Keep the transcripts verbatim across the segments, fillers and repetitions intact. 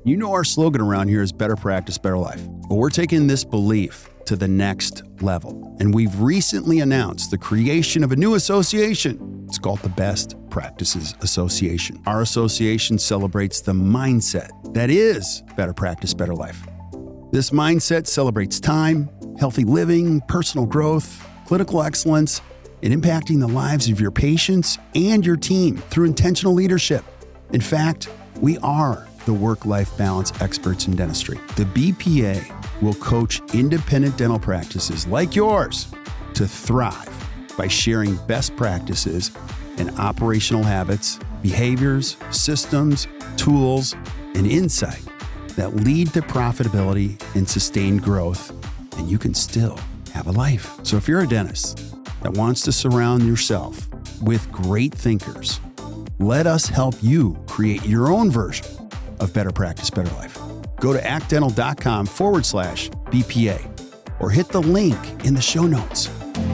You know our slogan around here is better practice, better life. But we're taking this belief to the next level. And we've recently announced the creation of a new association. It's called the Best Practices Association. Our association celebrates the mindset that is better practice, better life. This mindset celebrates time, healthy living, personal growth, clinical excellence, and impacting the lives of your patients and your team through intentional leadership. In fact, we are the work-life balance experts in dentistry. The B P A will coach independent dental practices like yours to thrive by sharing best practices and operational habits, behaviors, systems, tools, and insight that lead to profitability and sustained growth, and you can still have a life. So if you're a dentist that wants to surround yourself with great thinkers, let us help you create your own version of better practice, better life. Go to actdental.com forward slash BPA or hit the link in the show notes.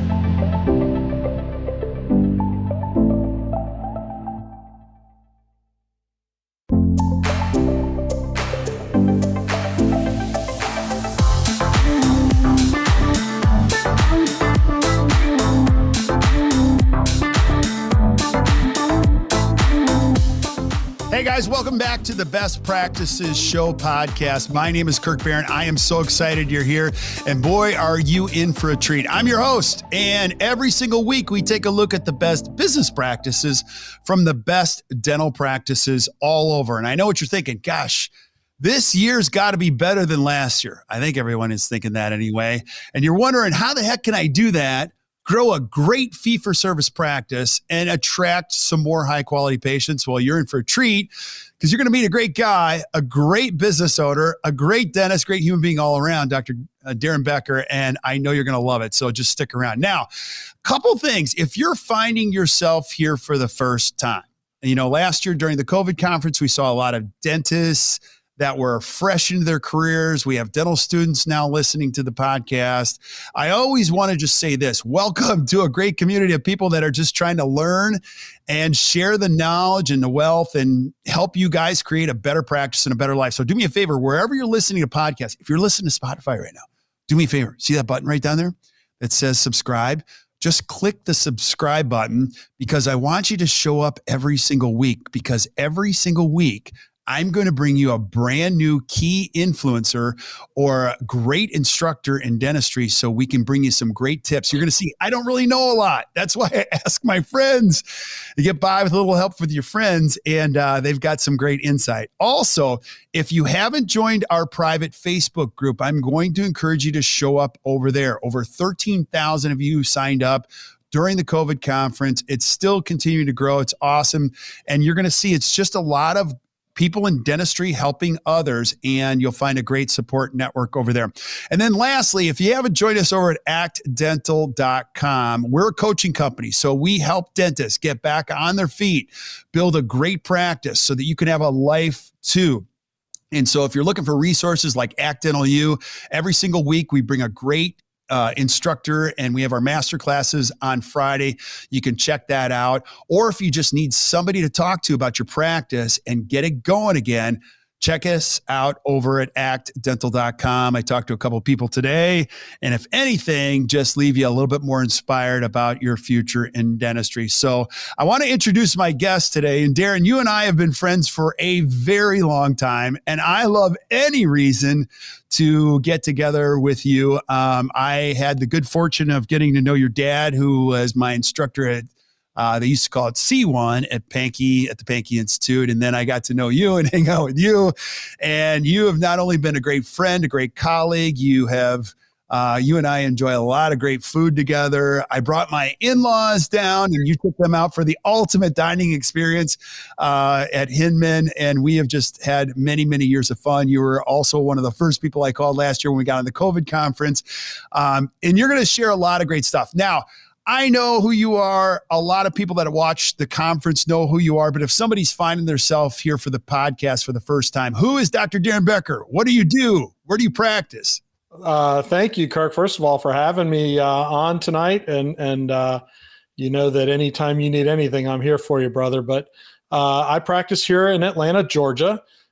Hey guys, welcome back to the Best Practices Show podcast. My name is Kirk Barron. I am so excited you're here. And boy, are you in for a treat. I'm your host. And every single week we take a look at the best business practices from the best dental practices all over. And I know what you're thinking. Gosh, this year's got to be better than last year. I think everyone is thinking that anyway. And you're wondering, how the heck can I do that? Grow a great fee-for-service practice and attract some more high-quality patients? Well, you're in for a treat because you're going to meet a great guy, a great business owner, a great dentist, great human being all around, Doctor Darren Becker, and I know you're going to love it, so just stick around. Now, a couple things. If you're finding yourself here for the first time, you know, last year during the COVID conference, we saw a lot of dentists that were fresh into their careers. We have dental students now listening to the podcast. I always want to just say this: welcome to a great community of people that are just trying to learn and share the knowledge and the wealth and help you guys create a better practice and a better life. So do me a favor, wherever you're listening to podcasts, if you're listening to Spotify right now, do me a favor. See that button right down there that says subscribe? Just click the subscribe button because I want you to show up every single week, because every single week I'm going to bring you a brand new key influencer or a great instructor in dentistry so we can bring you some great tips. You're going to see, I don't really know a lot. That's why I ask my friends to get by with a little help with your friends, and uh, they've got some great insight. Also, if you haven't joined our private Facebook group, I'm going to encourage you to show up over there. Over thirteen thousand of you signed up during the COVID conference. It's still continuing to grow. It's awesome. And you're going to see it's just a lot of people in dentistry helping others, and you'll find a great support network over there. And then lastly, if you haven't joined us over at act dental dot com, we're a coaching company. So we help dentists get back on their feet, build a great practice so that you can have a life too. And so if you're looking for resources like Act Dental U, every single week we bring a great Uh, instructor, and we have our master classes on Friday. You can check that out. Or if you just need somebody to talk to about your practice and get it going again, check us out over at act dental dot com. I talked to a couple of people today, and if anything, just leave you a little bit more inspired about your future in dentistry. So I want to introduce my guest today. And Darren, you and I have been friends for a very long time, and I love any reason to get together with you. Um, I had the good fortune of getting to know your dad, who was my instructor at Uh, they used to call it C one at Pankey, at the Pankey Institute. And then I got to know you and hang out with you. And you have not only been a great friend, a great colleague, you have, uh, you and I enjoy a lot of great food together. I brought my in-laws down and you took them out for the ultimate dining experience uh, at Hinman. And we have just had many, many years of fun. You were also one of the first people I called last year when we got on the COVID conference. Um, and you're going to share a lot of great stuff. Now, I know who you are. A lot of people that watch the conference know who you are. But if somebody's finding themselves here for the podcast for the first time, who is Doctor Darren Becker? What do you do? Where do you practice? Uh, thank you, Kirk, first of all, for having me uh, on tonight. And, and uh, you know that anytime you need anything, I'm here for you, brother. But uh, I practice here in Atlanta, Georgia.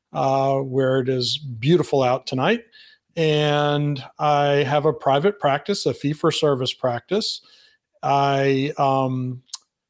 uh, where it is beautiful out tonight. And I have a private practice, a fee-for-service practice. I um,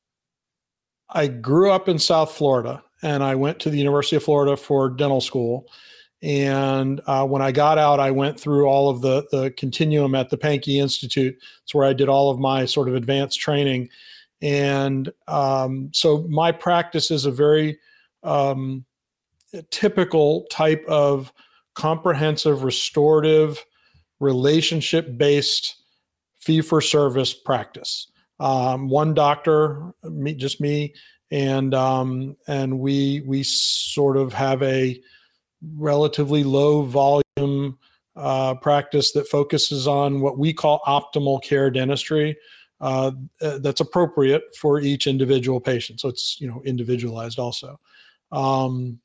I grew up in South Florida, and I went to the University of Florida for dental school. And uh, when I got out, I went through all of the, the continuum at the Pankey Institute. It's where I did all of my sort of advanced training. And um, so my practice is a very um, typical type of comprehensive, restorative, relationship-based fee-for-service practice. Um, one doctor, me, just me, and um, and we we sort of have a relatively low volume uh, practice that focuses on what we call optimal care dentistry. Uh, that's appropriate for each individual patient. So it's, you know, individualized also. Um,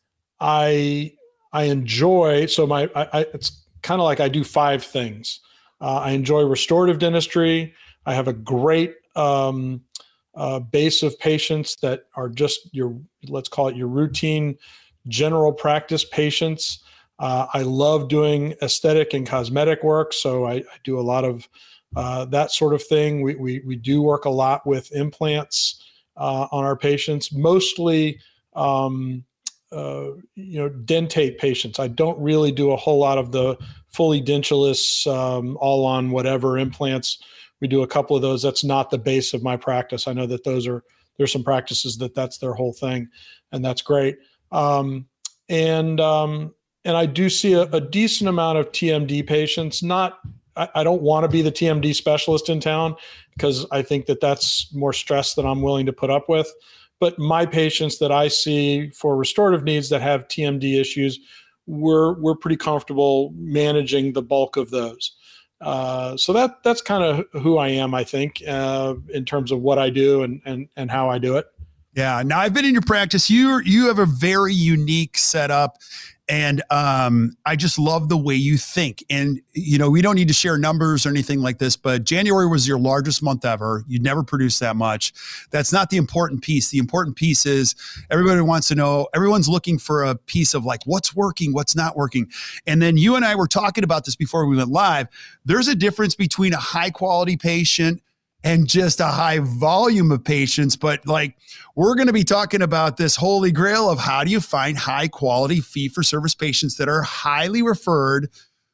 I, I enjoy, so my, I, I it's kind of like I do five things. Uh, I enjoy restorative dentistry. I have a great um, uh, base of patients that are just your, let's call it your routine general practice patients. Uh, I love doing aesthetic and cosmetic work. So I, I do a lot of uh, that sort of thing. We, we, we do work a lot with implants uh, on our patients, mostly, um, uh, you know, dentate patients. I don't really do a whole lot of the fully dentulous, um, all on whatever implants. We do a couple of those. That's not the base of my practice. I know that those are, there's some practices that that's their whole thing, and that's great. Um, and, um, and I do see a, a decent amount of T M D patients. Not, I, I don't want to be the T M D specialist in town because I think that that's more stress than I'm willing to put up with. But my patients that I see for restorative needs that have T M D issues, we're, we're pretty comfortable managing the bulk of those. Uh, so that, that's kind of who I am, I think, uh, in terms of what I do and, and, and how I do it. Yeah. Now I've been in your practice. You you have a very unique setup, and um, I just love the way you think. And, you know, we don't need to share numbers or anything like this, but January was your largest month ever. You'd never produced that much. That's not the important piece. The important piece is everybody wants to know, everyone's looking for a piece of like, what's working, what's not working. And then you and I were talking about this before we went live. There's a difference between a high quality patient and just a high volume of patients. But like, we're going to be talking about this holy grail of how do you find high quality fee for service patients that are highly referred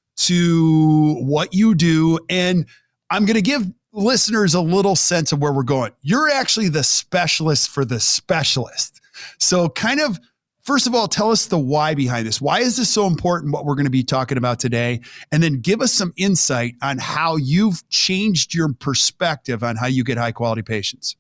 to what you do. And I'm going to give listeners a little sense of where we're going. You're actually the specialist for the specialist. So kind of, first of all, tell us the why behind this. Why is this so important, what we're going to be talking about today? And then give us some insight on how you've changed your perspective on how you get high quality patients.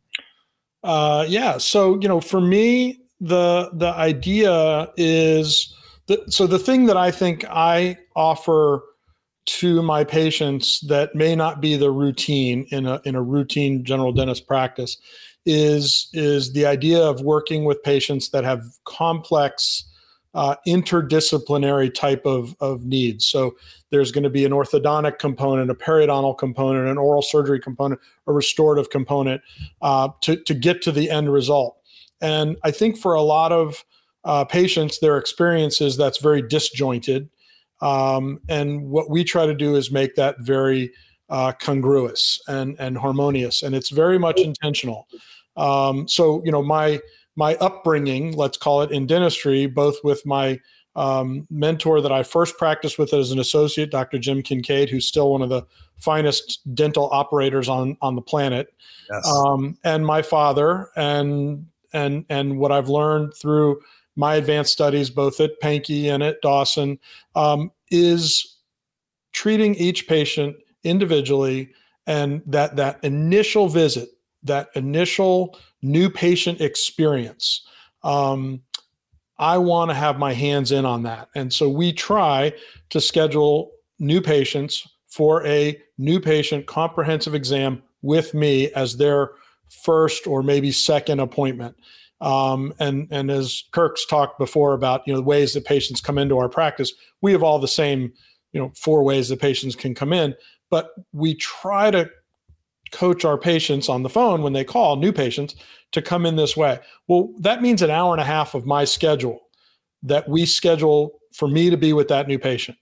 Uh, yeah. So, you know, for me, the, the idea is that, so the thing that I think I offer to my patients that may not be the routine in a, in a routine general dentist practice is, is the idea of working with patients that have complex, uh, interdisciplinary type of, of needs. So there's going to be an orthodontic component, a periodontal component, an oral surgery component, a restorative component, uh, to, to get to the end result. And I think for a lot of uh, patients, their experience is that's very disjointed. Um, and what we try to do is make that very uh, congruous and, and harmonious. And it's very much intentional. Um, so, you know, my, my upbringing, let's call it in dentistry, both with my um, mentor that I first practiced with as an associate, Doctor Jim Kincaid, who's still one of the finest dental operators on, on the planet. Yes. Um, and my father, and, and, and what I've learned through my advanced studies, both at Pankey and at Dawson, um, is treating each patient individually, and that, that initial visit, that initial new patient experience, um, I want to have my hands in on that. And so we try to schedule new patients for a new patient comprehensive exam with me as their first or maybe second appointment. Um, and, and as Kirk's talked before about, you know, the ways that patients come into our practice, we have all the same, you know, four ways that patients can come in, but we try to coach our patients on the phone when they call, new patients, to come in this way. Well, that means an hour and a half of my schedule that we schedule for me to be with that new patient.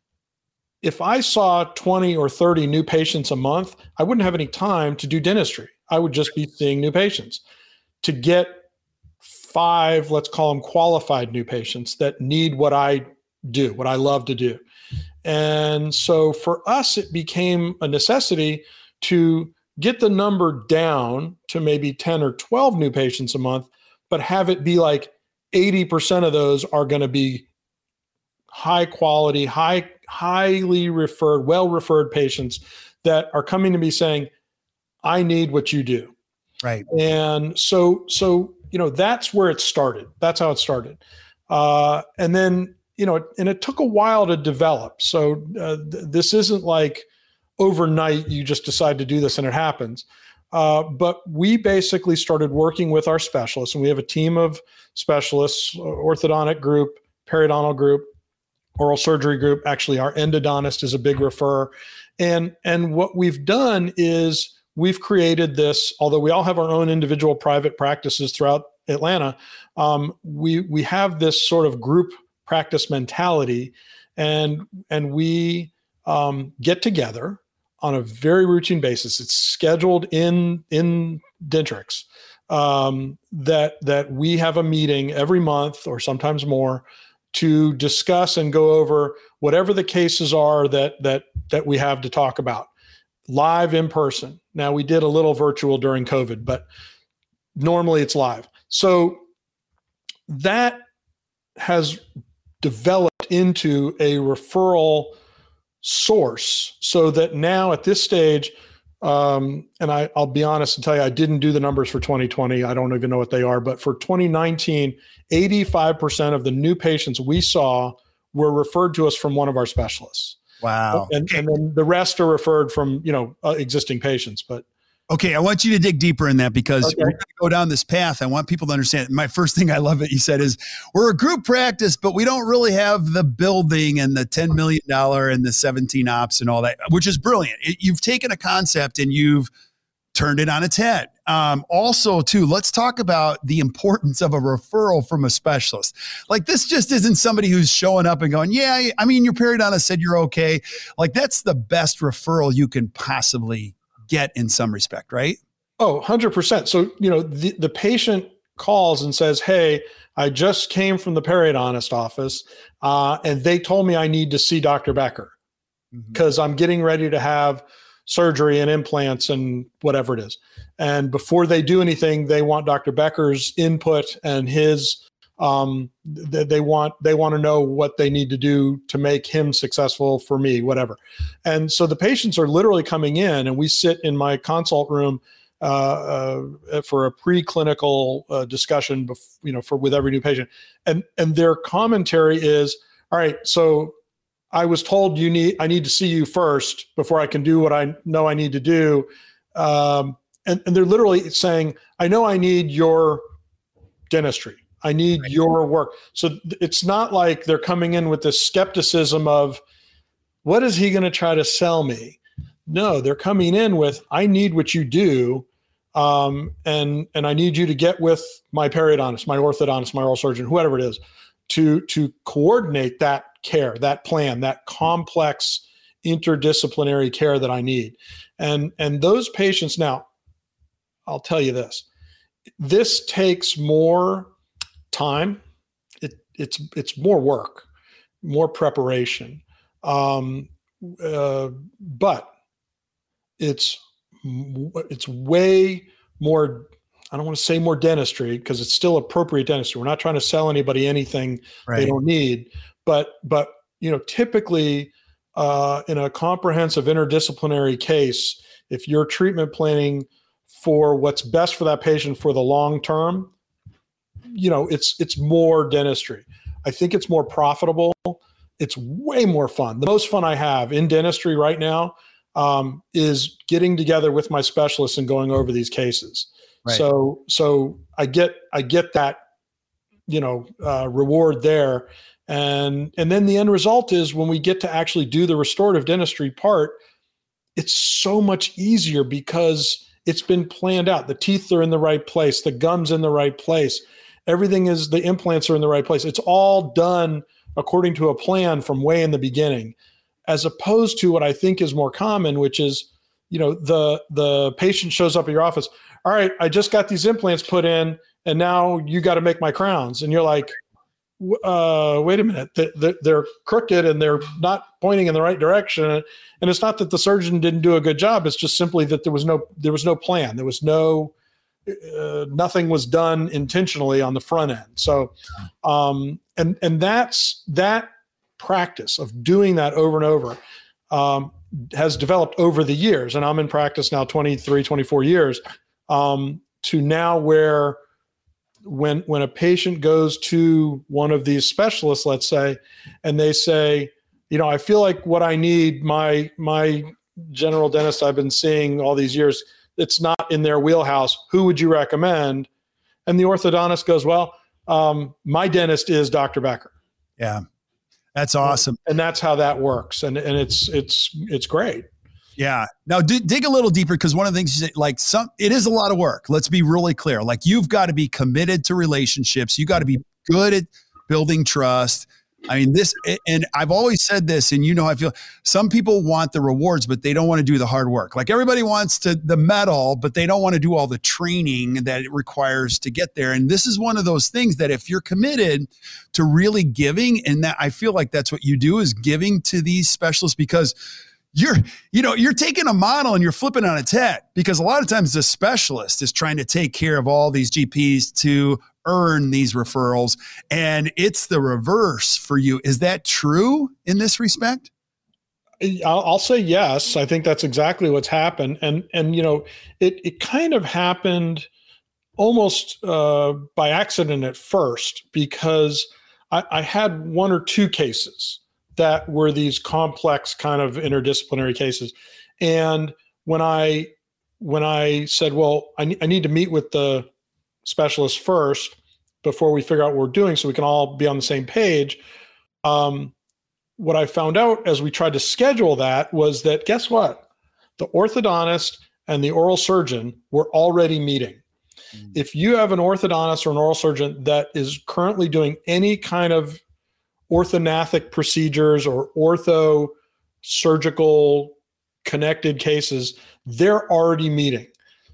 If I saw twenty or thirty new patients a month, I wouldn't have any time to do dentistry. I would just be seeing new patients. To get five, let's call them qualified new patients that need what I do, what I love to do. And so for us, it became a necessity to get the number down to maybe ten or twelve new patients a month, but have it be like eighty percent of those are going to be high quality, high, highly referred, well-referred patients that are coming to me saying, I need what you do. Right. And so, so, you know, that's where it started. That's how it started. Uh, and then, you know, and it took a while to develop. So uh, th- this isn't like overnight you just decide to do this and it happens. Uh, but we basically started working with our specialists, and we have a team of specialists, orthodontic group, periodontal group, oral surgery group. Actually, our endodontist is a big referrer. And, and what we've done is we've created this, although we all have our own individual private practices throughout Atlanta, um, we, we have this sort of group practice mentality, and, and we um, get together on a very routine basis. It's scheduled in, in Dentrix, um, that, that we have a meeting every month or sometimes more to discuss and go over whatever the cases are that, that, that we have to talk about live in person. Now, we did a little virtual during COVID, but normally it's live. So that has developed into a referral source, so that now at this stage, um, and I, I'll be honest and tell you, I didn't do the numbers for twenty twenty. I don't even know what they are, but for twenty nineteen, eighty-five percent of the new patients we saw were referred to us from one of our specialists. Wow. And, and then the rest are referred from, you know, uh, existing patients. But okay, I want you to dig deeper in that, because okay. we're going to go down this path. I want people to understand. My first thing I love that you said is, we're a group practice, but we don't really have the building and the ten million dollars and the seventeen ops and all that, which is brilliant. It, you've taken a concept and you've turned it on its head. Um, also, too, let's talk about the importance of a referral from a specialist. Like, this just isn't somebody who's showing up and going, yeah, I mean, your periodontist said you're okay. Like, that's the best referral you can possibly get in some respect, right? Oh, one hundred percent. So, you know, the, the patient calls and says, hey, I just came from the periodontist office, uh, and they told me I need to see Doctor Becker because mm-hmm. I'm getting ready to have surgery and implants and whatever it is. And before they do anything, they want Doctor Becker's input and his, um, th- they want, they want to know what they need to do to make him successful for me, whatever. And so the patients are literally coming in, and we sit in my consult room uh, uh, for a preclinical uh, discussion, bef- you know, for with every new patient. And, and their commentary is, all right, so I was told you need, I need to see you first before I can do what I know I need to do. Um, and, and they're literally saying, I know I need your dentistry. I need right. your work. So it's not like they're coming in with this skepticism of, what is he going to try to sell me? No, they're coming in with, I need what you do. Um, and, and I need you to get with my periodontist, my orthodontist, my oral surgeon, whoever it is, to, to coordinate that care, that plan, that complex interdisciplinary care that I need. And, and those patients, now, I'll tell you this, this takes more time. It, it's, it's more work, more preparation. Um, uh, but it's, it's way more, I don't want to say more dentistry, because it's still appropriate dentistry. We're not trying to sell anybody anything right. they don't need. But, but you know, typically uh, in a comprehensive interdisciplinary case, if you're treatment planning for what's best for that patient for the long term, you know, it's it's more dentistry. I think it's more profitable. It's way more fun. The most fun I have in dentistry right now um, is getting together with my specialists and going over these cases. Right. So, so I get I get that, you know, uh, reward there. And, and then the end result is, when we get to actually do the restorative dentistry part, it's so much easier because it's been planned out. The teeth are in the right place, the gum's in the right place. Everything is, the implants are in the right place. It's all done according to a plan from way in the beginning, as opposed to what I think is more common, which is, you know, the, the patient shows up at your office. All right, I just got these implants put in and now you got to make my crowns. And you're like, uh, wait a minute, they're crooked and they're not pointing in the right direction. And it's not that the surgeon didn't do a good job. It's just simply that there was no, there was no plan. There was no, uh, nothing was done intentionally on the front end. So, um, and, and that's, that practice of doing that over and over, um, has developed over the years. And I'm in practice now twenty-three, twenty-four years, um, to now where, when when a patient goes to one of these specialists, let's say, and they say, you know, I feel like what I need, my my general dentist I've been seeing all these years, it's not in their wheelhouse. Who would you recommend? And the orthodontist goes, well, um, my dentist is Doctor Becker. Yeah, that's awesome. And that's how that works. And and it's it's it's great. Yeah. Now d- dig a little deeper, because one of the things you say, like some, it is a lot of work. Let's be really clear. Like you've got to be committed to relationships. You got to be good at building trust. I mean, this, and I've always said this, and you know, I feel some people want the rewards, but they don't want to do the hard work. Like everybody wants to the medal, but they don't want to do all the training that it requires to get there. And this is one of those things that if you're committed to really giving, and that I feel like that's what you do, is giving to these specialists, because You're, you know, you're taking a model and you're flipping on its head, because a lot of times the specialist is trying to take care of all these G Ps to earn these referrals. And it's the reverse for you. Is that true in this respect? I'll, I'll say yes. I think that's exactly what's happened. And, and, you know, it, it kind of happened almost uh, by accident at first, because I, I had one or two cases that were these complex kind of interdisciplinary cases. And when I, when I said, well, I, ne- I need to meet with the specialist first before we figure out what we're doing so we can all be on the same page. Um, what I found out as we tried to schedule that was that, guess what? The orthodontist and the oral surgeon were already meeting. Mm. If you have an orthodontist or an oral surgeon that is currently doing any kind of orthognathic procedures or ortho surgical connected cases, they're already meeting.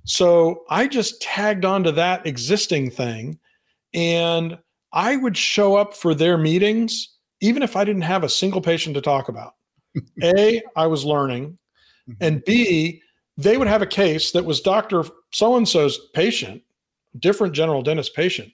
So I just tagged onto that existing thing, and I would show up for their meetings even if I didn't have a single patient to talk about. A, I was learning, and B, they would have a case that was Doctor So-and-so's patient, different general dentist patient.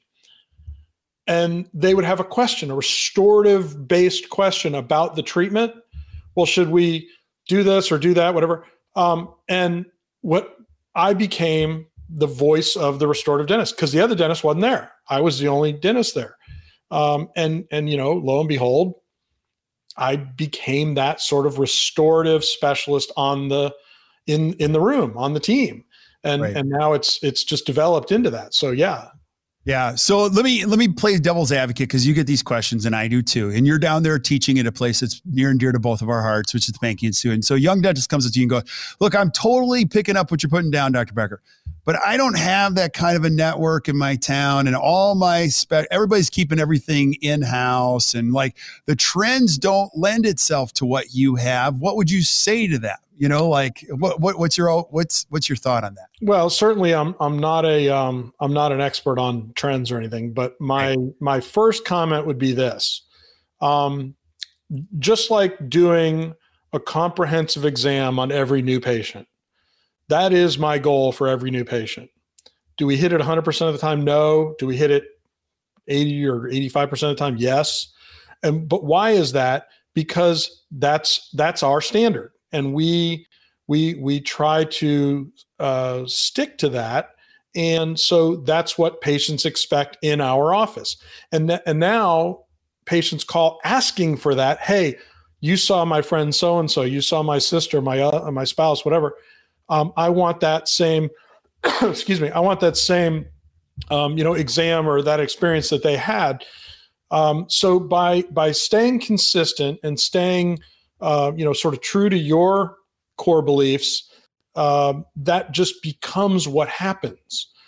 And they would have a question, a restorative based question about the treatment. Well, should we do this or do that, whatever? Um, and what I became the voice of the restorative dentist, because the other dentist wasn't there. I was the only dentist there. Um, and, and, you know, lo and behold, I became that sort of restorative specialist on the, in, in the room, on the team. And, right. and now it's, it's just developed into that. So yeah. Yeah. So let me, let me play devil's advocate, because you get these questions and I do too. And you're down there teaching at a place that's near and dear to both of our hearts, which is the Pankey Institute. And so a young dentist comes up to you and goes, look, I'm totally picking up what you're putting down, Doctor Becker, but I don't have that kind of a network in my town, and all my, spe- everybody's keeping everything in-house, and like the trends don't lend itself to what you have. What would you say to them? You know, like what, what, what's your, what's, what's your thought on that? Well, certainly I'm, I'm not a, um, I'm not an expert on trends or anything, but my, right. my first comment would be this. Um, just like doing a comprehensive exam on every new patient, that is my goal for every new patient. Do we hit it one hundred percent of the time? No. Do we hit it eighty or eighty-five percent of the time? Yes. And, but why is that? Because that's, that's our standard. And we, we, we try to uh, stick to that. And so that's what patients expect in our office. And, th- and now patients call asking for that. Hey, you saw my friend so-and-so, you saw my sister, my, uh, my spouse, whatever. Um, I want that same, excuse me, I want that same, um, you know, exam or that experience that they had. Um, so by, by staying consistent and staying, uh, you know, sort of true to your core beliefs, uh, that just becomes what happens.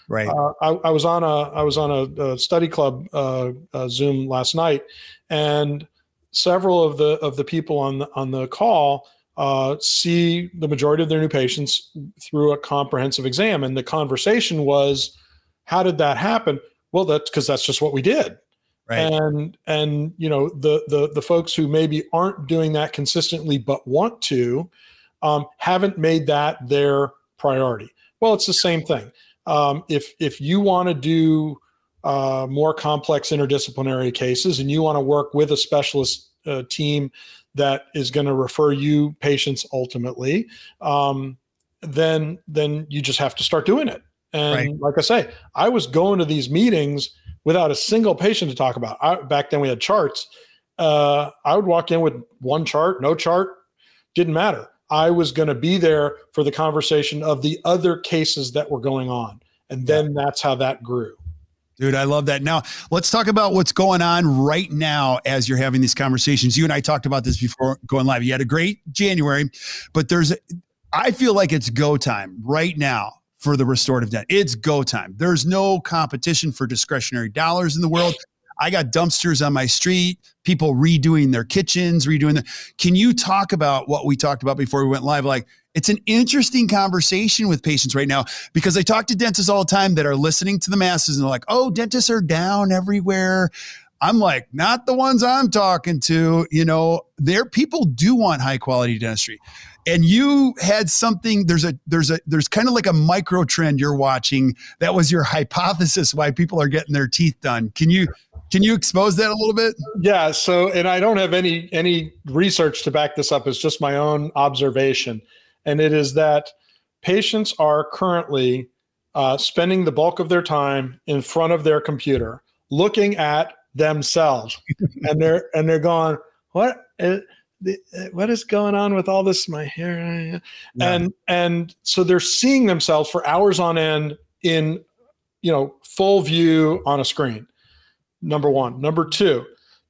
Right. Uh, I, I was on a I was on a, a study club uh, uh, Zoom last night, and several of the of the people on the on the call uh, see the majority of their new patients through a comprehensive exam, and the conversation was, "How did that happen?" Well, that's because that's just what we did. Right. And and you know the the the folks who maybe aren't doing that consistently but want to um, haven't made that their priority. Well, it's the same thing. Um, if if you want to do uh, more complex interdisciplinary cases and you want to work with a specialist uh, team that is going to refer you patients ultimately, um, then then you just have to start doing it. And right. like I say, I was going to these meetings without a single patient to talk about. I, back then we had charts. Uh, I would walk in with one chart, no chart, didn't matter. I was going to be there for the conversation of the other cases that were going on. And then yeah. that's how that grew. Dude, I love that. Now, let's talk about what's going on right now as you're having these conversations. You and I talked about this before going live. You had a great January, but there's, I feel like it's go time right now for the restorative dent. It's go time. There's no competition for discretionary dollars in the world. I got dumpsters on my street, people redoing their kitchens, redoing the, can you talk about what we talked about before we went live? Like, it's an interesting conversation with patients right now because I talk to dentists all the time that are listening to the masses and they're like, oh, dentists are down everywhere. I'm like, not the ones I'm talking to, you know, there people do want high quality dentistry. And you had something, there's a, there's a, there's kind of like a micro trend you're watching. That was your hypothesis why people are getting their teeth done. Can you, can you expose that a little bit? Yeah. So, and I don't have any, any research to back this up. It's just my own observation. And it is that patients are currently uh, spending the bulk of their time in front of their computer, looking at themselves, and they're, and they're going, what is, what is going on with all this, my hair? Yeah. And, and so they're seeing themselves for hours on end in, you know, full view on a screen. Number one. Number two,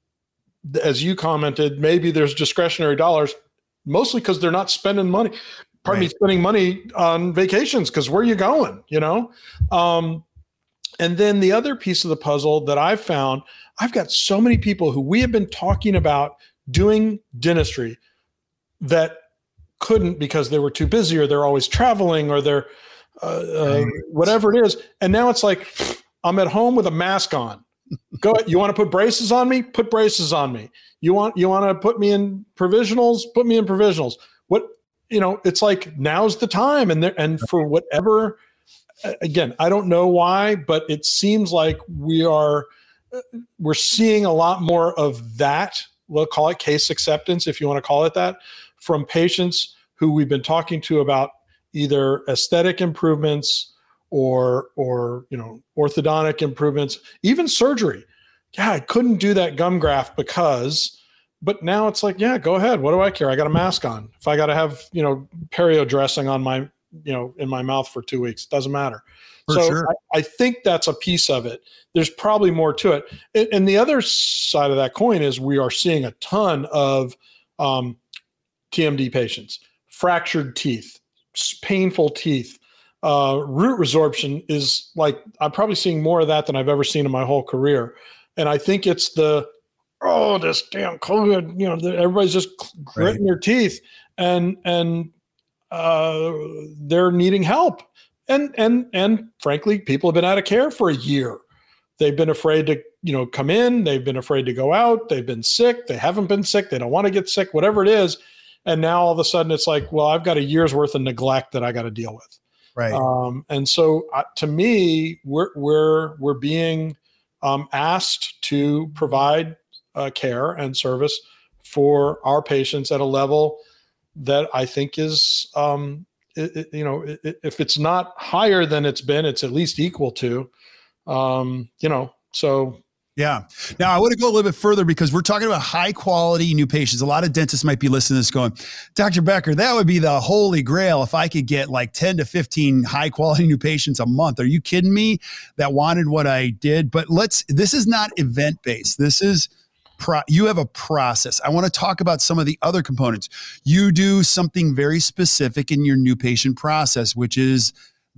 as you commented, maybe there's discretionary dollars, mostly because they're not spending money, pardon right. me, spending money on vacations, because where are you going, you know? Um, and then the other piece of the puzzle that I've found, I've got so many people who we have been talking about doing dentistry that couldn't because they were too busy, or they're always traveling, or they're uh, uh, whatever it is. And now it's like, I'm at home with a mask on. Go ahead. You want to put braces on me? Put braces on me. You want, you want to put me in provisionals? Put me in provisionals. What, you know, it's like, now's the time. And there, and for whatever, again, I don't know why, but it seems like we are, we're seeing a lot more of that. We'll call it case acceptance, if you want to call it that, from patients who we've been talking to about either aesthetic improvements or, or, you know, orthodontic improvements, even surgery. Yeah, I couldn't do that gum graft because, but now it's like, yeah, go ahead. What do I care? I got a mask on. If I got to have, you know, perio dressing on my, you know, in my mouth for two weeks, doesn't matter. For so sure. I, I think that's a piece of it. There's probably more to it. And, and the other side of that coin is we are seeing a ton of um, T M D patients, fractured teeth, painful teeth. Uh, root resorption is like, I'm probably seeing more of that than I've ever seen in my whole career. And I think it's the, oh, this damn COVID, you know, everybody's just gritting right. their teeth and, and uh, they're needing help. And, and, and frankly, people have been out of care for a year. They've been afraid to, you know, come in. They've been afraid to go out. They've been sick. They haven't been sick. They don't want to get sick, whatever it is. And now all of a sudden it's like, well, I've got a year's worth of neglect that I got to deal with. Right. Um, and so uh, to me, we're, we're, we're being um, asked to provide uh, care and service for our patients at a level that I think is, um, it, it, you know, it, if it's not higher than it's been, it's at least equal to, um, you know, so. Yeah. Now I want to go a little bit further because we're talking about high quality new patients. A lot of dentists might be listening to this going, Doctor Becker, that would be the holy grail if I could get like ten to fifteen high quality new patients a month. Are you kidding me? That wanted what I did. But let's, this is not event based. This is, pro, you have a process. I want to talk about some of the other components. You do something very specific in your new patient process, which is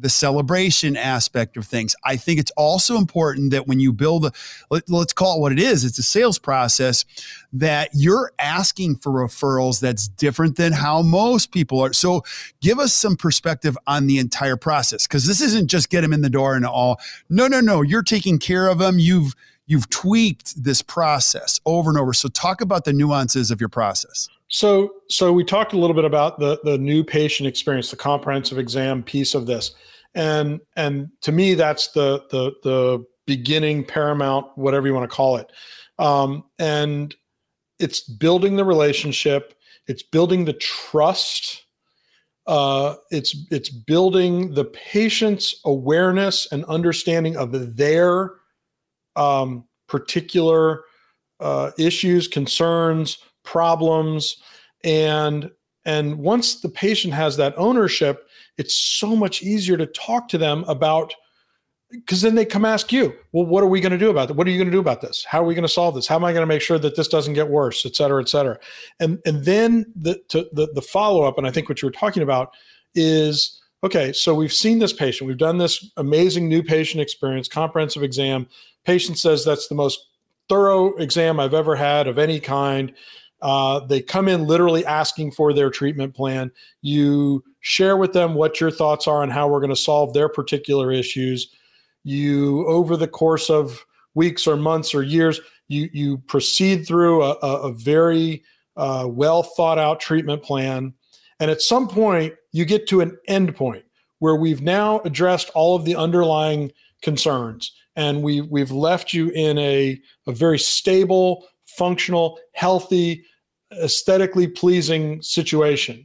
the celebration aspect of things. I think it's also important that when you build a, let, let's call it what it is, it's a sales process, that you're asking for referrals that's different than how most people are. So give us some perspective on the entire process, because this isn't just get them in the door and all. No, no, no. You're taking care of them. You've, you've tweaked this process over and over. So talk about the nuances of your process. So, so we talked a little bit about the, the new patient experience, the comprehensive exam piece of this. And, and to me, that's the, the, the beginning, paramount, whatever you want to call it. Um, and it's building the relationship. It's building the trust. Uh, it's, it's building the patient's awareness and understanding of their um, particular uh, issues, concerns, problems. And, and once the patient has that ownership, it's so much easier to talk to them about, because then they come ask you, well, what are we going to do about it? What are you going to do about this? How are we going to solve this? How am I going to make sure that this doesn't get worse, et cetera, et cetera? And, and then the, to, the, the follow-up, and I think what you were talking about is, okay, so we've seen this patient, we've done this amazing new patient experience, comprehensive exam. Patient says that's the most thorough exam I've ever had of any kind. Uh, they come in literally asking for their treatment plan. You share with them what your thoughts are on how we're going to solve their particular issues. You, over the course of weeks or months or years, you, you proceed through a, a, a very uh, well thought out treatment plan. And at some point, you get to an end point where we've now addressed all of the underlying concerns. And we, we've left you in a, a very stable, functional, healthy, aesthetically pleasing situation.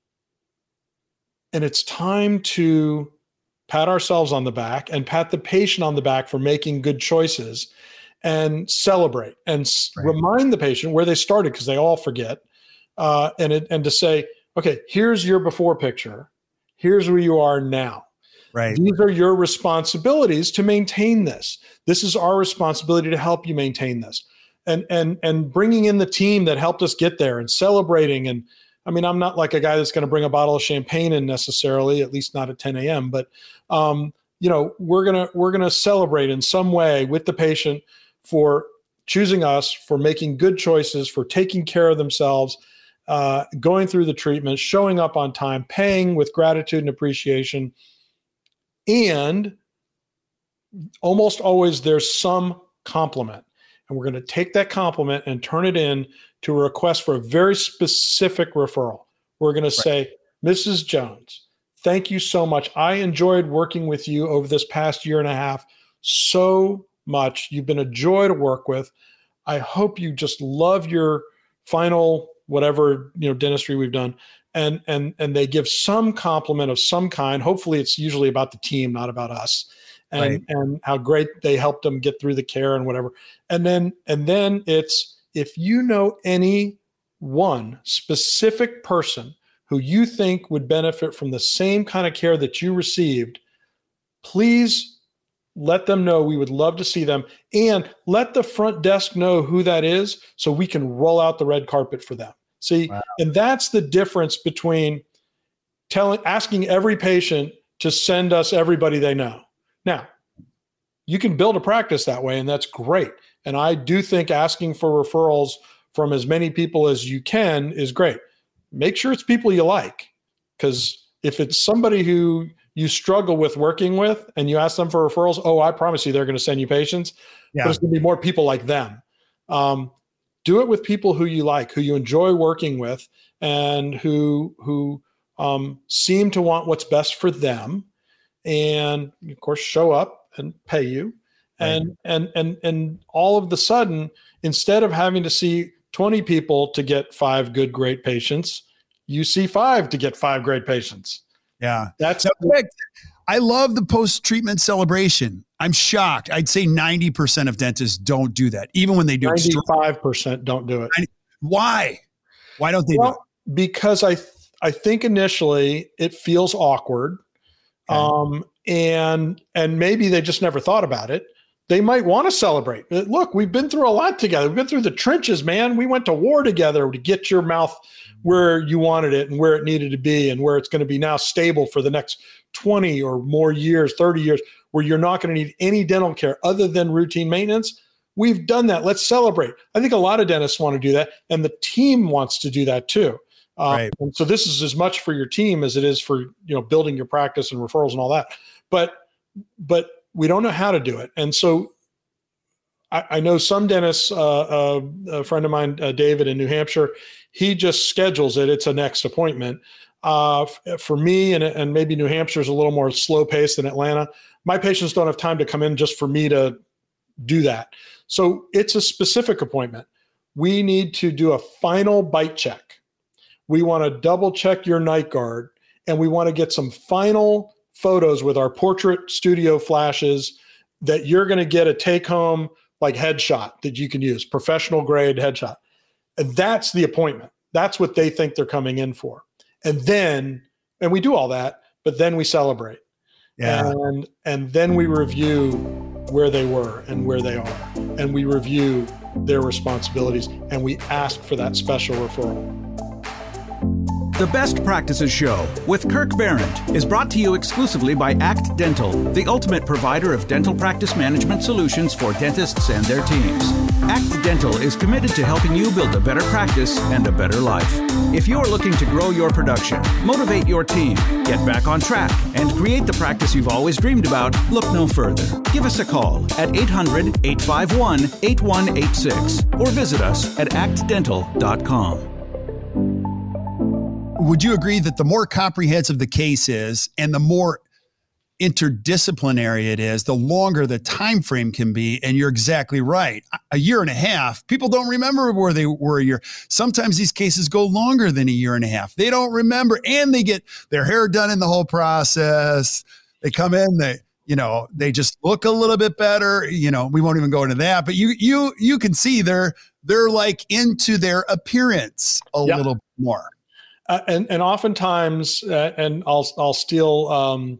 And it's time to pat ourselves on the back and pat the patient on the back for making good choices and celebrate and right. remind the patient where they started, because they all forget. Uh, and, it, and to say, okay, here's your before picture. Here's where you are now. Right. These are your responsibilities to maintain this. This is our responsibility to help you maintain this. And, and, and bringing in the team that helped us get there and celebrating. And I mean, I'm not like a guy that's going to bring a bottle of champagne in necessarily, at least not at ten a.m. But, um, you know, we're going to, we're going to celebrate in some way with the patient for choosing us, for making good choices, for taking care of themselves, uh, going through the treatment, showing up on time, paying with gratitude and appreciation. And almost always there's some compliment. And we're going to take that compliment and turn it in to a request for a very specific referral. We're going to say, Missus Jones, thank you so much. I enjoyed working with you over this past year and a half so much. You've been a joy to work with. I hope you just love your final whatever, you know, dentistry we've done. And, and, and they give some compliment of some kind. Hopefully it's usually about the team, not about us. And, right. and how great they helped them get through the care and whatever. And then, and then it's, if you know any one specific person who you think would benefit from the same kind of care that you received, please let them know. We would love to see them, and let the front desk know who that is so we can roll out the red carpet for them. See, wow. And that's the difference between telling, asking every patient to send us everybody they know. Now, you can build a practice that way, and that's great. And I do think asking for referrals from as many people as you can is great. Make sure it's people you like, because if it's somebody who you struggle with working with and you ask them for referrals, oh, I promise you they're going to send you patients. Yeah. But it's going to be more people like them. Um, do it with people who you like, who you enjoy working with, and who, who um, seem to want what's best for them. And of course, show up and pay you. And, right. and, and, and all of the sudden, instead of having to see twenty people to get five good, great patients, you see five to get five great patients. Yeah. That's perfect. I love the post-treatment celebration. I'm shocked. I'd say ninety percent of dentists don't do that, even when they do. ninety-five percent don't do it. Why? Why don't they well, do it? Because I, th- I think initially it feels awkward. Okay. Um, and, and maybe they just never thought about it, they might want to celebrate. Look, we've been through a lot together. We've been through the trenches, man. We went to war together to get your mouth where you wanted it and where it needed to be and where it's going to be now stable for the next twenty or more years, thirty years, where you're not going to need any dental care other than routine maintenance. We've done that. Let's celebrate. I think a lot of dentists want to do that, and the team wants to do that too. Um, right. And so this is as much for your team as it is for, you know, building your practice and referrals and all that. But but we don't know how to do it. And so I, I know some dentists, uh, uh, a friend of mine, uh, David in New Hampshire, he just schedules it. It's a next appointment. Uh, f- for me, and, and maybe New Hampshire is a little more slow paced than Atlanta. My patients don't have time to come in just for me to do that. So it's a specific appointment. We need to do a final bite check. We want to double check your night guard, and we want to get some final photos with our portrait studio flashes that you're going to get a take home like headshot that you can use, professional grade headshot. And that's the appointment. That's what they think they're coming in for. And then, and we do all that, but then we celebrate. Yeah. And, and then we review where they were and where they are. And we review their responsibilities, and we ask for that special referral. The Best Practices Show with Kirk Behrendt is brought to you exclusively by ACT Dental, the ultimate provider of dental practice management solutions for dentists and their teams. ACT Dental is committed to helping you build a better practice and a better life. If you're looking to grow your production, motivate your team, get back on track, and create the practice you've always dreamed about, look no further. Give us a call at eight hundred, eight five one, eight one eight six or visit us at act dental dot com. Would you agree that the more comprehensive the case is and the more interdisciplinary it is, the longer the time frame can be? And you're exactly right. A year and a half, people don't remember where they were a year. Sometimes these cases go longer than a year and a half. They don't remember, and they get their hair done in the whole process. They come in, they, you know, they just look a little bit better. You know, we won't even go into that, but you, you, you can see they're, they're like into their appearance a yep. little more. Uh, and and oftentimes, uh, and I'll I'll steal um,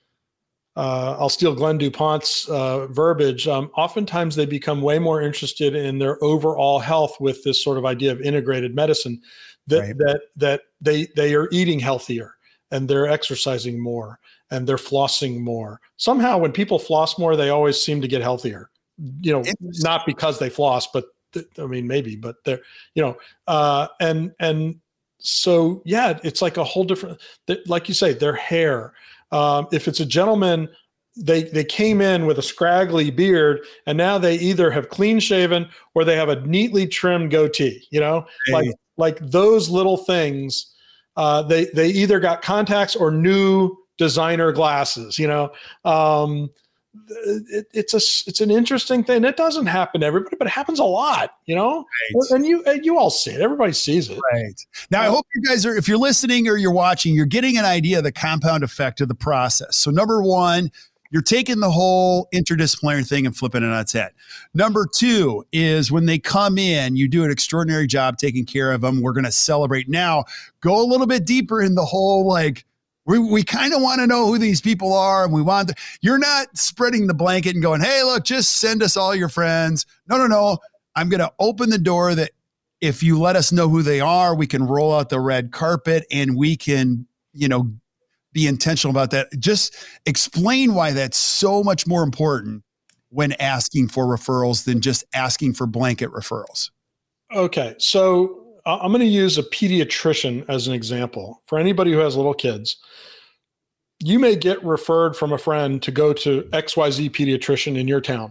uh, I'll steal Glenn DuPont's uh, verbiage. Um, oftentimes, they become way more interested in their overall health with this sort of idea of integrated medicine. That right. that that they they are eating healthier and they're exercising more and they're flossing more. Somehow, when people floss more, they always seem to get healthier. You know, not because they floss, but th- I mean maybe, but they're you know, uh, and and. So yeah, it's like a whole different, like you say, their hair. Um, if it's a gentleman, they they came in with a scraggly beard, and now they either have clean shaven or they have a neatly trimmed goatee. You know, hey. like like those little things. Uh, they they either got contacts or new designer glasses. You know, um, it, it's a it's an interesting thing. It doesn't happen to everybody, but it happens a lot, you know. Right. And you and you all see it. Everybody sees it. Right. Now, I hope you guys are, if you're listening or you're watching, you're getting an idea of the compound effect of the process. So number one, you're taking the whole interdisciplinary thing and flipping it on its head. Number two is when they come in, you do an extraordinary job taking care of them. We're going to celebrate. Now, go a little bit deeper in the whole, like, We we kind of want to know who these people are, and we want to, you're not spreading the blanket and going, hey, look, just send us all your friends. No, no, no. I'm going to open the door that if you let us know who they are, we can roll out the red carpet and we can, you know, be intentional about that. Just explain why that's so much more important when asking for referrals than just asking for blanket referrals. Okay. So I'm going to use a pediatrician as an example. For anybody who has little kids, you may get referred from a friend to go to X Y Z pediatrician in your town.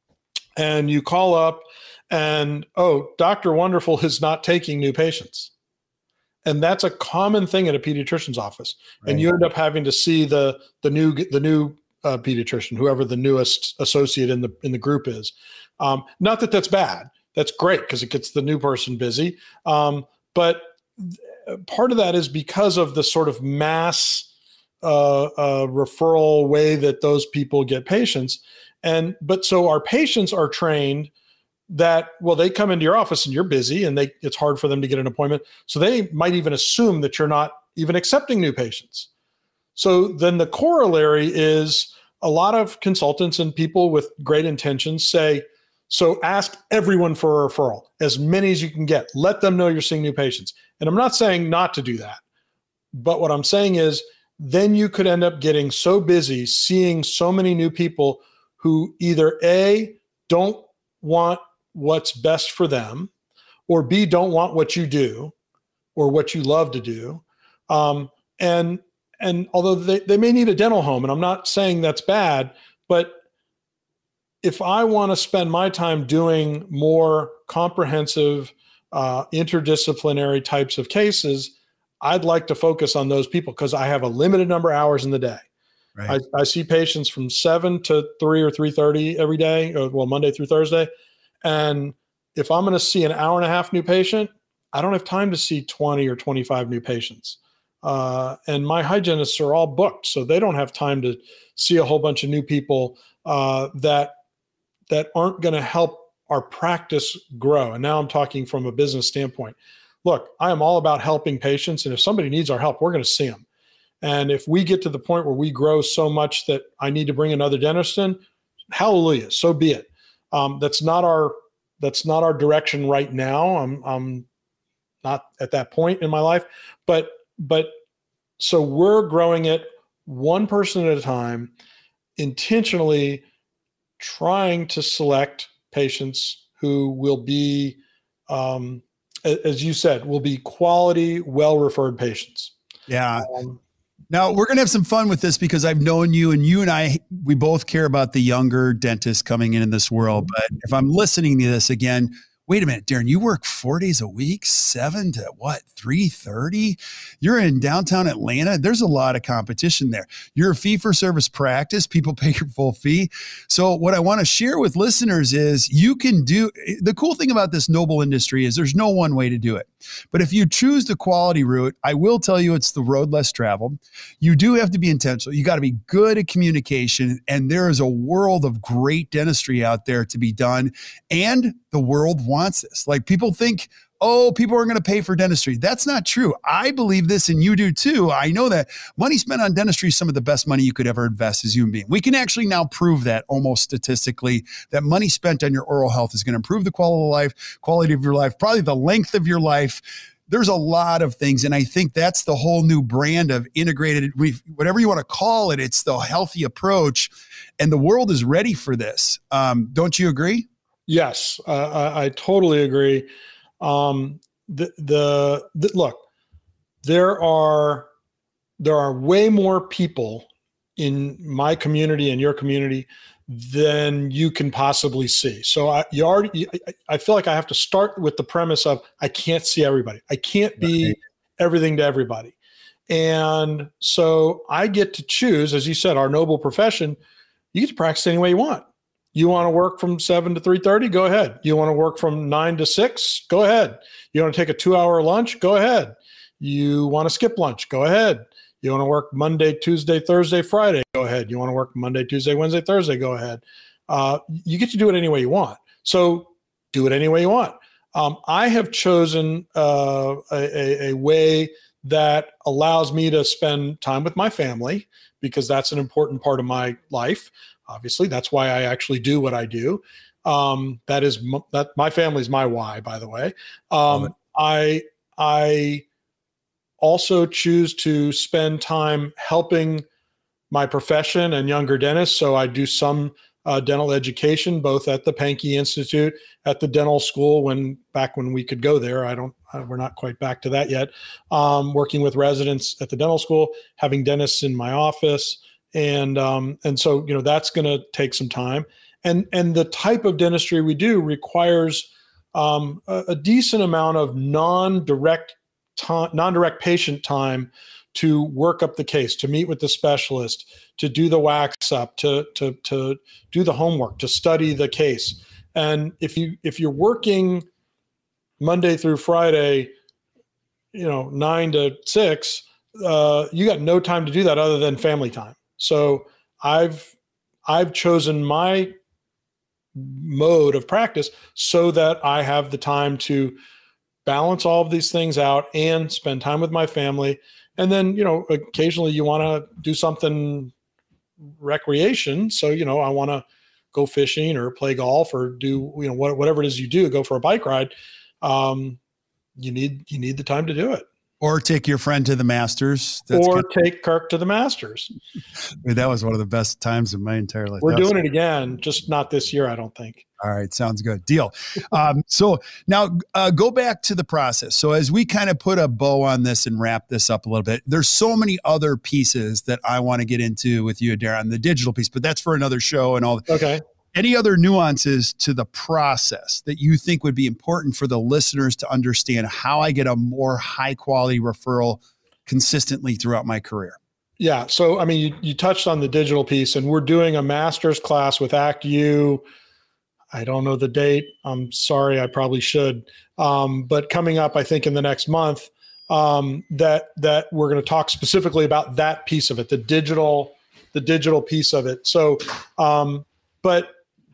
And you call up and, oh, Doctor Wonderful is not taking new patients. And that's a common thing at a pediatrician's office. Right. And you end up having to see the the new the new uh, pediatrician, whoever the newest associate in the in the group is. Um, not that that's bad. That's great because it gets the new person busy. Um, but th- part of that is because of the sort of mass uh, uh, referral way that those people get patients. And but so our patients are trained that, well, they come into your office and you're busy and they it's hard for them to get an appointment. So they might even assume that you're not even accepting new patients. So then the corollary is a lot of consultants and people with great intentions say, so ask everyone for a referral, as many as you can get. Let them know you're seeing new patients. And I'm not saying not to do that. But what I'm saying is then you could end up getting so busy seeing so many new people who either A, don't want what's best for them, or B, don't want what you do or what you love to do. Um, and and although they, they may need a dental home, and I'm not saying that's bad, but if I want to spend my time doing more comprehensive, uh, interdisciplinary types of cases, I'd like to focus on those people because I have a limited number of hours in the day. Right. I, I see patients from seven to three or three thirty every day, or, well, Monday through Thursday. And if I'm going to see an hour and a half new patient, I don't have time to see twenty or twenty-five new patients. Uh, and my hygienists are all booked, so they don't have time to see a whole bunch of new people uh, that that aren't going to help our practice grow. And now I'm talking from a business standpoint. Look, I am all about helping patients, and if somebody needs our help, we're going to see them. And if we get to the point where we grow so much that I need to bring another dentist in, hallelujah, so be it. Um, that's not our that's not our direction right now. I'm I'm not at that point in my life, but but so we're growing it one person at a time, intentionally trying to select patients who will be, um, as you said, will be quality, well-referred patients. Yeah. Um, now we're going to have some fun with this because I've known you, and you and I, we both care about the younger dentists coming in in this world. But if I'm listening to this again, wait a minute, Darren, you work four days a week, seven to what, three thirty? You're in downtown Atlanta. There's a lot of competition there. You're a fee-for-service practice. People pay your full fee. So what I want to share with listeners is you can do, the cool thing about this noble industry is there's no one way to do it. But if you choose the quality route, I will tell you it's the road less traveled. You do have to be intentional. You got to be good at communication, and there is a world of great dentistry out there to be done, and the world wants this. Like, people think, oh, people are going to pay for dentistry. That's not true. I believe this, and you do too. I know that money spent on dentistry is some of the best money you could ever invest as a human being. We can actually now prove that almost statistically, that money spent on your oral health is going to improve the quality of life, quality of your life, probably the length of your life. There's a lot of things. And I think that's the whole new brand of integrated, whatever you want to call it. It's the healthy approach, and the world is ready for this. Um, don't you agree? Yes, uh, I, I totally agree. Um, the, the, the, look, there are, there are way more people in my community and your community than you can possibly see. So I, you already, I feel like I have to start with the premise of, I can't see everybody. I can't be right. everything to everybody. And so I get to choose, as you said, our noble profession. You get to practice any way you want. You want to work from seven to three thirty? Go ahead. You want to work from nine to six? Go ahead. You want to take a two hour lunch? Go ahead. You want to skip lunch? Go ahead. You want to work Monday, Tuesday, Thursday, Friday? Go ahead. You want to work Monday, Tuesday, Wednesday, Thursday? Go ahead. Uh, you get to do it any way you want. So do it any way you want. Um, I have chosen uh, a, a way that allows me to spend time with my family, because that's an important part of my life. Obviously, that's why I actually do what I do. Um, that is m- that my family's my why, by the way. Um, I I also choose to spend time helping my profession and younger dentists. So I do some uh, dental education, both at the Pankey Institute, at the dental school, when back when we could go there. I don't. Uh, we're not quite back to that yet. Um, working with residents at the dental school, having dentists in my office. And um, and so, you know, that's going to take some time. And and the type of dentistry we do requires um, a, a decent amount of non-direct time, non-direct patient time to work up the case, to meet with the specialist, to do the wax up, to to to do the homework, to study the case. And if you if you're working Monday through Friday, you know, nine to six, uh, you got no time to do that other than family time. So I've I've chosen my mode of practice so that I have the time to balance all of these things out and spend time with my family. And then, you know, occasionally you want to do something recreation. So, you know, I want to go fishing or play golf or do, you know, what, whatever it is you do, go for a bike ride. Um, you need, you need the time to do it. Or take your friend to the Masters. That's or kind of, take Kirk to the Masters. I mean, that was one of the best times of my entire life. We're that doing was, it again, just not this year, I don't think. All right. Sounds good. Deal. Um, so now uh, go back to the process. So as we kind of put a bow on this and wrap this up a little bit, there's so many other pieces that I want to get into with you, Darren, the digital piece, but that's for another show and all. Okay. Any other nuances to the process that you think would be important for the listeners to understand how I get a more high quality referral consistently throughout my career? Yeah. So, I mean, you, you touched on the digital piece, and we're doing a master's class with ActU. I don't know the date. I'm sorry. I probably should. Um, but coming up, I think in the next month, um, that, that we're going to talk specifically about that piece of it, the digital, the digital piece of it. So, um, but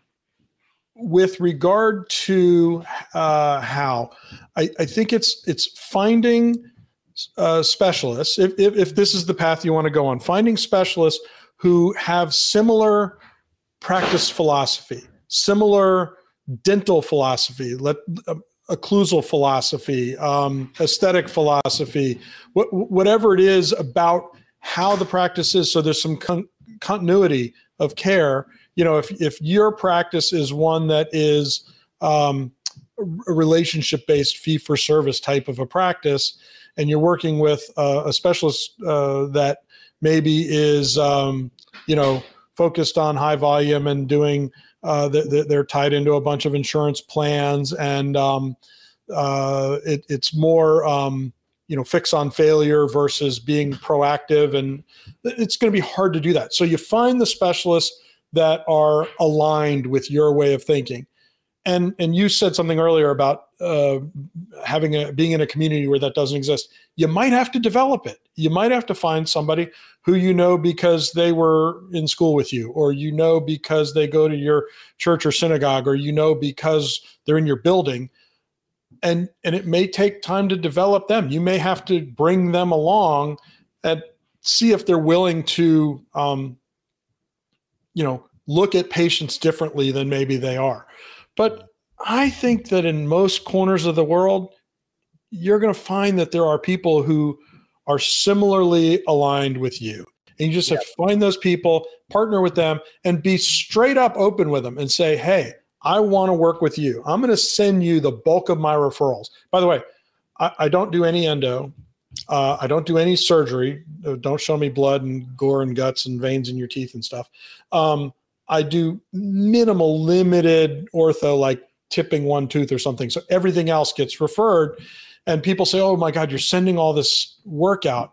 with regard to uh, how, I, I think it's it's finding uh, specialists, if, if, if this is the path you want to go on, finding specialists who have similar practice philosophy, similar dental philosophy, let, uh, occlusal philosophy, um, aesthetic philosophy, wh- whatever it is about how the practice is. So there's some con- continuity of care. You know, if if your practice is one that is um, a relationship-based fee-for-service type of a practice, and you're working with uh, a specialist uh, that maybe is, um, you know, focused on high volume and doing, uh, the, the, they're tied into a bunch of insurance plans, and um, uh, it, it's more, um, you know, fix on failure versus being proactive, and it's going to be hard to do that. So you find the specialists that are aligned with your way of thinking. And and you said something earlier about uh, having a being in a community where that doesn't exist. You might have to develop it. You might have to find somebody who you know because they were in school with you, or you know because they go to your church or synagogue, or you know because they're in your building. And and it may take time to develop them. You may have to bring them along and see if they're willing to um, you know, look at patients differently than maybe they are. But I think that in most corners of the world, you're going to find that there are people who are similarly aligned with you. And you just have to find those people, partner with them, and be straight up open with them and say, hey, I want to work with you. I'm going to send you the bulk of my referrals. By the way, I, I don't do any endo. Uh, I don't do any surgery. Don't show me blood and gore and guts and veins in your teeth and stuff. Um, I do minimal, limited ortho, like tipping one tooth or something. So everything else gets referred. And people say, oh my God, you're sending all this work out.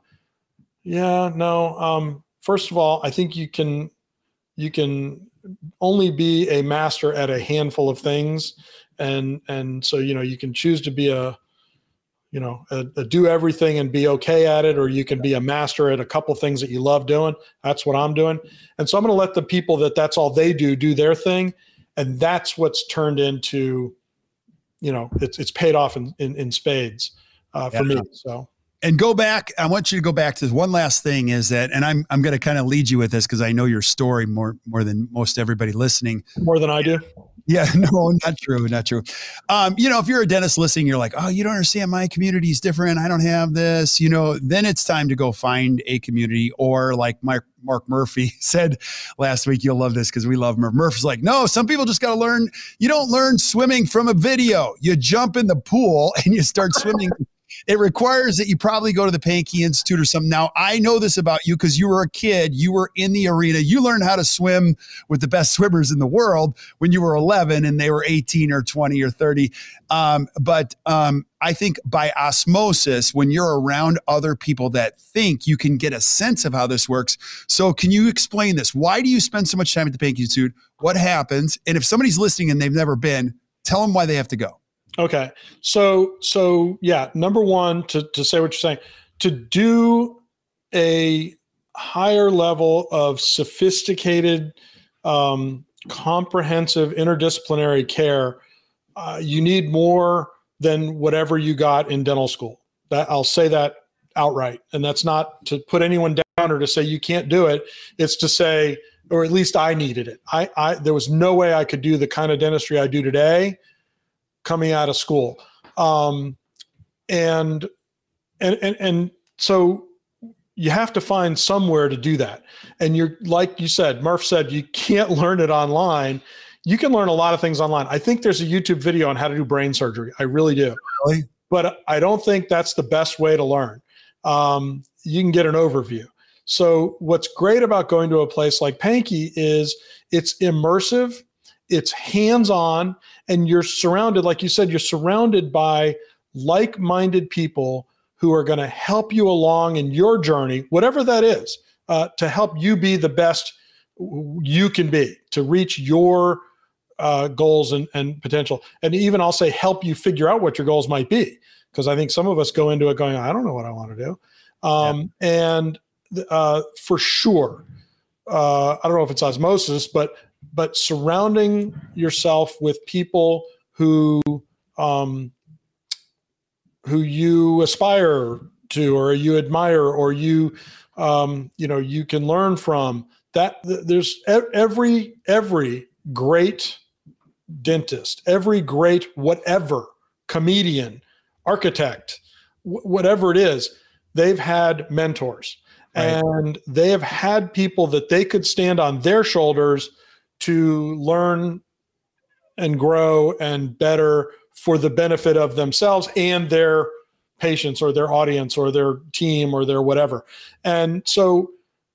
Yeah, no. Um, first of all, I think you can, you can only be a master at a handful of things. And, and so, you know, you can choose to be a, you know, a, a do everything and be okay at it, or you can be a master at a couple things that you love doing. That's what I'm doing. And so I'm going to let the people that that's all they do, do their thing. And that's what's turned into, you know, it's, it's paid off in, in, in spades uh, for yeah. me. So. And go back. I want you to go back to this. One last thing is that, and I'm I'm going to kind of lead you with this because I know your story more more than most everybody listening. More than I do. Yeah, no, not true, not true. Um, you know, if you're a dentist listening, you're like, oh, you don't understand. My community is different. I don't have this. You know, then it's time to go find a community, or like Mark Mark Murphy said last week. You'll love this because we love Murph. Murphy's like, no, some people just got to learn. You don't learn swimming from a video. You jump in the pool and you start swimming. It requires that you probably go to the Pankey Institute or something. Now, I know this about you because you were a kid. You were in the arena. You learned how to swim with the best swimmers in the world when you were eleven and they were eighteen or twenty or thirty. Um, but um, I think by osmosis, when you're around other people that think, you can get a sense of how this works. So can you explain this? Why do you spend so much time at the Pankey Institute? What happens? And if somebody's listening and they've never been, tell them why they have to go. Okay. So, so yeah, number one, to, to say what you're saying, to do a higher level of sophisticated, um, comprehensive interdisciplinary care, uh, you need more than whatever you got in dental school. That I'll say that outright. And that's not to put anyone down. counter to say you can't do it. It's to say, or at least I needed it. I, I there was no way I could do the kind of dentistry I do today coming out of school. Um, and, and, and, and so you have to find somewhere to do that. And you're, like you said, Murph said, you can't learn it online. You can learn a lot of things online. I think there's a YouTube video on how to do brain surgery. I really do. Really? But I don't think that's the best way to learn. Um, you can get an overview. So what's great about going to a place like Pankey is it's immersive, it's hands-on, and you're surrounded, like you said, you're surrounded by like-minded people who are going to help you along in your journey, whatever that is, uh, to help you be the best you can be, to reach your uh, goals and, and potential. And even I'll say help you figure out what your goals might be, because I think some of us go into it going, I don't know what I want to do. Um, yeah. And uh, for sure, uh, I don't know if it's osmosis, but but surrounding yourself with people who um, who you aspire to, or you admire, or you um, you know you can learn from. That there's every every great dentist, every great whatever comedian, architect, wh- whatever it is, they've had mentors, right. And they have had people that they could stand on their shoulders to learn and grow and better for the benefit of themselves and their patients or their audience or their team or their whatever. And so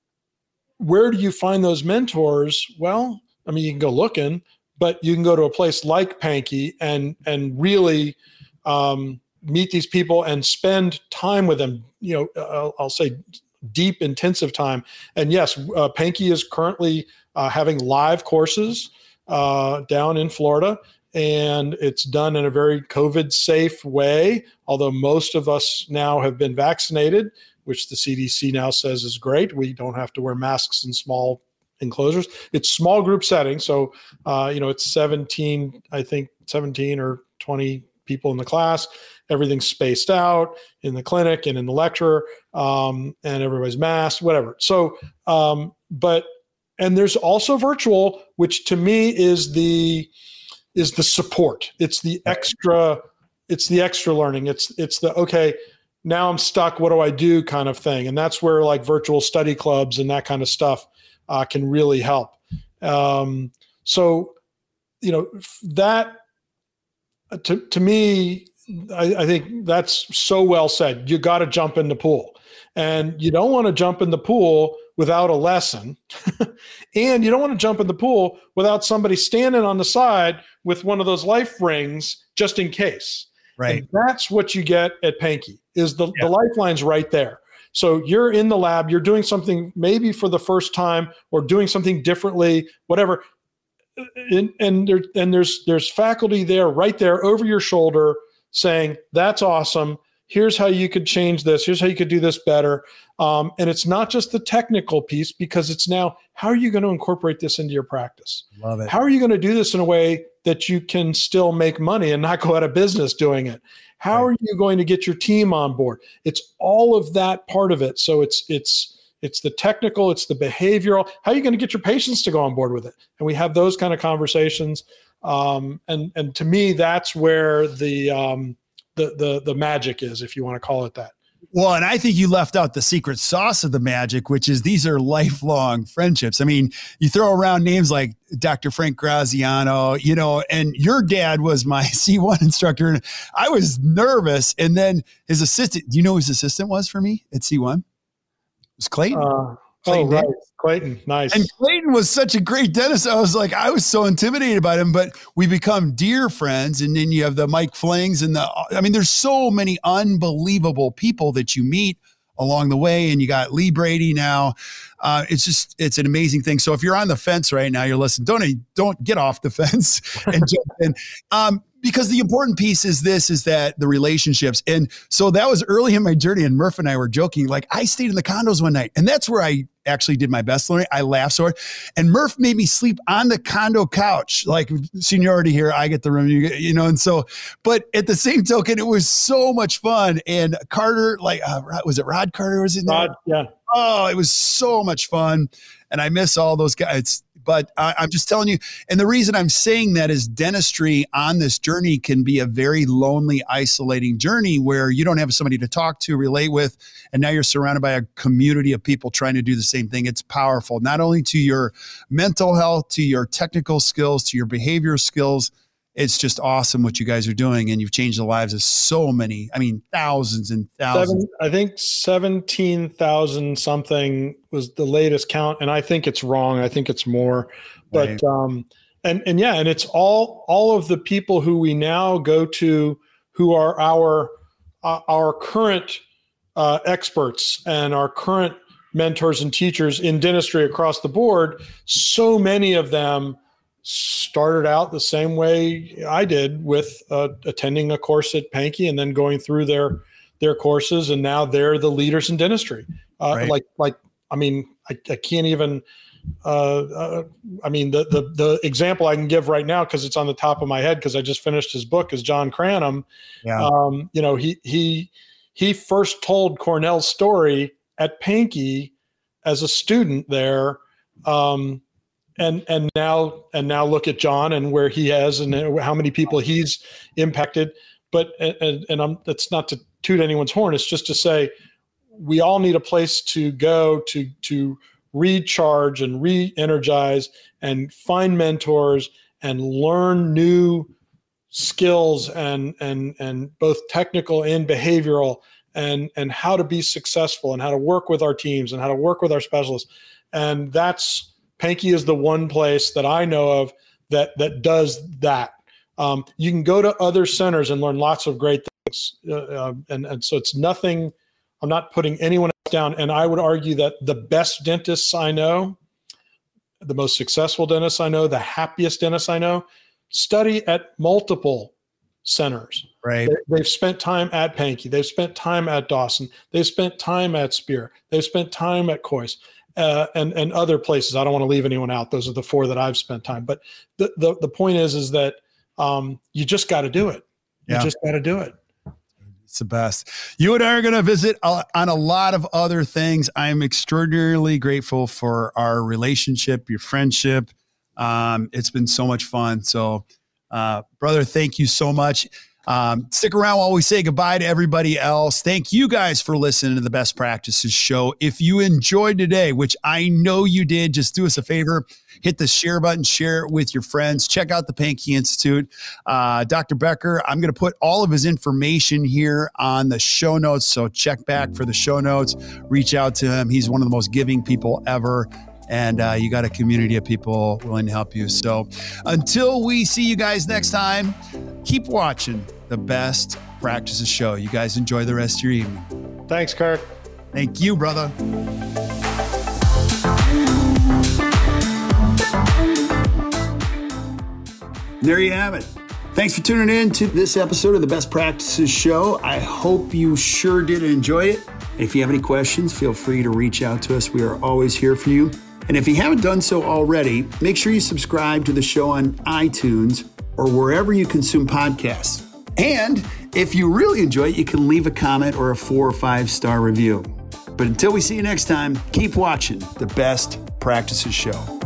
where do you find those mentors? Well, I mean, you can go looking, but you can go to a place like Pankey and and really um, meet these people and spend time with them. You know, I'll, I'll say deep, intensive time. And yes, uh, Pankey is currently uh, having live courses uh, down in Florida, and it's done in a very COVID-safe way. Although most of us now have been vaccinated, which the C D C now says is great. We don't have to wear masks in small enclosures. It's small group setting. So, uh, you know, it's seventeen, I think seventeen or twenty people in the class. Everything's spaced out in the clinic and in the lecture, um, and everybody's masked, whatever. So, um, but, and there's also virtual, which to me is the, is the support. It's the extra, it's the extra learning. It's, it's the, okay, now I'm stuck, what do I do kind of thing. And that's where like virtual study clubs and that kind of stuff uh, can really help. Um, so, you know, that to, to me, I, I think that's so well said. You got to jump in the pool, and you don't want to jump in the pool without a lesson. And you don't want to jump in the pool without somebody standing on the side with one of those life rings just in case. Right. And that's what you get at Pankey is the, yeah. the lifeline's right there. So you're in the lab, you're doing something maybe for the first time or doing something differently, whatever. And, and, there, and there's, there's faculty there right there over your shoulder saying, that's awesome. Here's how you could change this. Here's how you could do this better. Um, and it's not just the technical piece, because it's now, how are you going to incorporate this into your practice? Love it. How are you going to do this in a way that you can still make money and not go out of business doing it? How right. are you going to get your team on board? It's all of that part of it. So it's, it's, it's the technical, it's the behavioral. How are you going to get your patients to go on board with it? And we have those kind of conversations. Um, and, and to me, that's where the, um, the, the, the magic is, if you want to call it that. Well, and I think you left out the secret sauce of the magic, which is these are lifelong friendships. I mean, you throw around names like Doctor Frank Graziano, you know, and your dad was my C one instructor, and I was nervous. And then his assistant, do you know who his assistant was for me at C one? It was Clayton. Uh, Clayton, oh, right. Clayton. Nice. And Clayton was such a great dentist. I was like, I was so intimidated by him, but we become dear friends. And then you have the Mike Flings and the, I mean, there's so many unbelievable people that you meet along the way. And you got Lee Brady now. Uh, it's just, it's an amazing thing. So if you're on the fence right now, you're listening, don't, don't get off the fence and jump in. Um, because the important piece is this, is that the relationships. And so that was early in my journey, and Murph and I were joking, like I stayed in the condos one night, and that's where I actually did my best learning. I laughed so hard, and Murph made me sleep on the condo couch. Like seniority here, I get the room, you get, you know, and so, but at the same token, it was so much fun. And Carter, like, uh, was it Rod Carter? Was it Rod? Yeah. Oh, it was so much fun. And I miss all those guys. But I, I'm just telling you, and the reason I'm saying that is dentistry on this journey can be a very lonely, isolating journey where you don't have somebody to talk to, relate with, and now you're surrounded by a community of people trying to do the same thing. It's powerful, not only to your mental health, to your technical skills, to your behavior skills. It's just awesome what you guys are doing, and you've changed the lives of so many, I mean, thousands and thousands. Seven, I think seventeen thousand something was the latest count, and I think it's wrong. I think it's more. But, right. um, and, and yeah, and it's all, all of the people who we now go to who are our, uh, our current uh, experts and our current mentors and teachers in dentistry across the board. So many of them started out the same way I did, with uh, attending a course at Pankey and then going through their their courses, and now they're the leaders in dentistry. Uh, right. Like, like I mean, I, I can't even. Uh, uh, I mean, the the the example I can give right now, because it's on the top of my head, because I just finished his book, is John Cranham. Yeah. Um, you know, he he he first told Cornell's story at Pankey as a student there. Um, And and now and now look at John and where he has and how many people he's impacted. But and and I'm, that's not to toot anyone's horn. It's just to say we all need a place to go to to recharge and re-energize and find mentors and learn new skills and and and both technical and behavioral, and and how to be successful and how to work with our teams and how to work with our specialists. And that's Pankey is the one place that I know of that that does that. Um, you can go to other centers and learn lots of great things, uh, and and so it's nothing. I'm not putting anyone else down, and I would argue that the best dentists I know, the most successful dentists I know, the happiest dentists I know, study at multiple centers. Right. They, they've spent time at Pankey. They've spent time at Dawson. They've spent time at Spear. They've spent time at Coyce. Uh, and and other places. I don't want to leave anyone out. Those are the four that I've spent time. But the the, the point is, is that um, you just got to do it. You Yeah. just got to do it. It's the best. You and I are going to visit uh, on a lot of other things. I'm extraordinarily grateful for our relationship, your friendship. Um, it's been so much fun. So, uh, brother, thank you so much. Um, stick around while we say goodbye to everybody else. Thank you guys for listening to the Best Practices Show. If you enjoyed today, which I know you did, just do us a favor, hit the share button, share it with your friends. Check out the Pankey Institute. Uh, Doctor Becker, I'm going to put all of his information here on the show notes. So check back for the show notes, reach out to him. He's one of the most giving people ever. And uh, you got a community of people willing to help you. So until we see you guys next time, keep watching the Best Practices Show. You guys enjoy the rest of your evening. Thanks, Kirk. Thank you, brother. There you have it. Thanks for tuning in to this episode of the Best Practices Show. I hope you sure did enjoy it. And if you have any questions, feel free to reach out to us. We are always here for you. And if you haven't done so already, make sure you subscribe to the show on iTunes or wherever you consume podcasts. And if you really enjoy it, you can leave a comment or a four or five star review. But until we see you next time, keep watching the Best Practices Show.